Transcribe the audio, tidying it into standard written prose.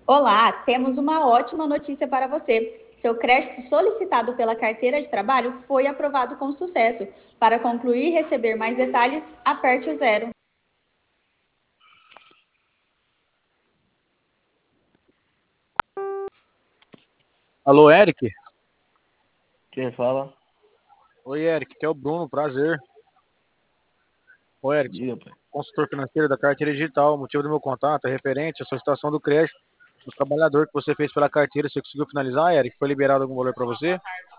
Olá, temos uma ótima notícia para você. Seu crédito solicitado pela carteira de trabalho foi aprovado com sucesso. Para concluir e receber mais detalhes, aperte o zero. Alô, Eric? Quem fala? Oi, Eric, aqui é o Bruno, prazer. Oi, Eric, Diga, pai. consultor financeiro da carteira digital. O motivo do meu contato é referente à sua situação do crédito do trabalhador que você fez pela carteira. Você conseguiu finalizar, Eric? Foi liberado algum valor para você?